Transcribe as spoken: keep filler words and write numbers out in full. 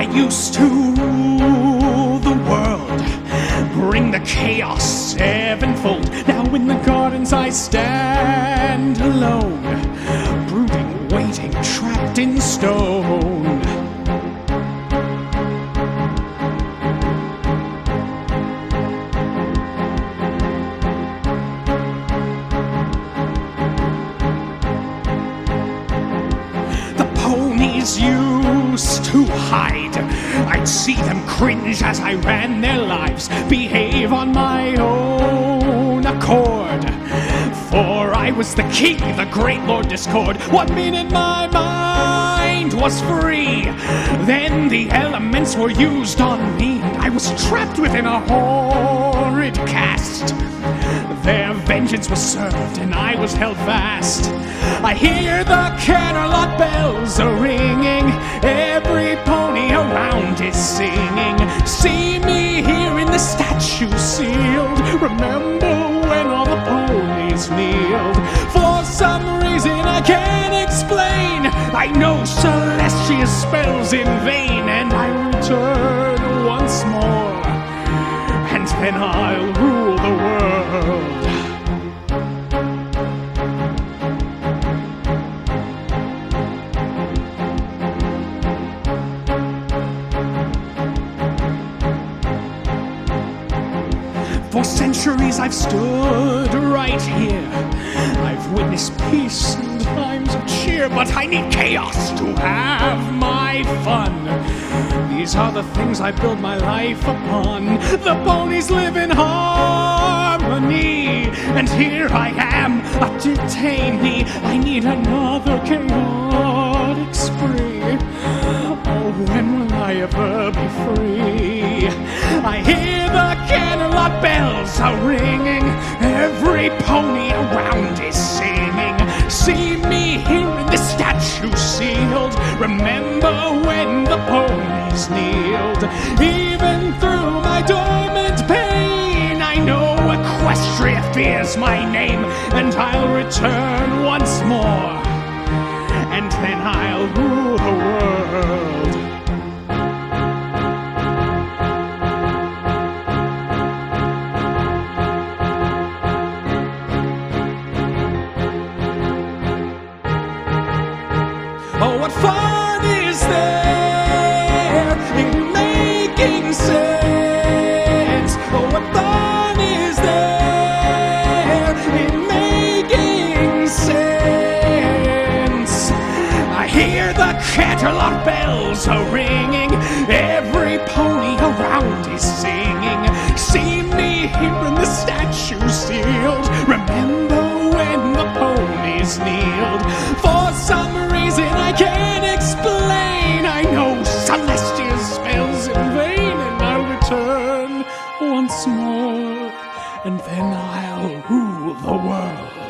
I used to rule the world, bring the chaos sevenfold. Now in the gardens I stand alone, brooding, waiting, trapped in stone. Ponies used to hide. I'd see them cringe as I ran their lives, behave on my own accord. For I was the king, the great Lord Discord. One minute my mind was free, then the elements were used on me. I was trapped within a horrid cast. Their vengeance was served and I was held fast. I hear the Canterlot bells are ringing, every pony around is singing. See me here in the statue sealed, remember when all the ponies kneeled. For some reason I can't explain, I know Celestia's spells in vain. And I return once more, and then I'll rule the world. For centuries I've stood right here, I've witnessed peace and times of cheer, but I need chaos to have my fun. These are the things I build my life upon. The ponies live in harmony, and here I am, a detainee. I need another chaotic spree. Oh, when will I ever be free? I hear the Canterlot bells are ringing, every pony around is singing. See me here in the statue sealed, remember when the ponies kneeled. Even through my dormant pain, I know Equestria fears my name. And I'll return once more, and then I'll rule the world. Oh, what fun is there in making sense? Oh, what fun is there in making sense? I hear the Canterlot bells are ringing, every pony around is singing. See me here in the statue sealed, remember when the ponies kneeled. For some reason I can't explain, I know Celestia's spells in vain. And I'll return once more, and then I'll rule the world.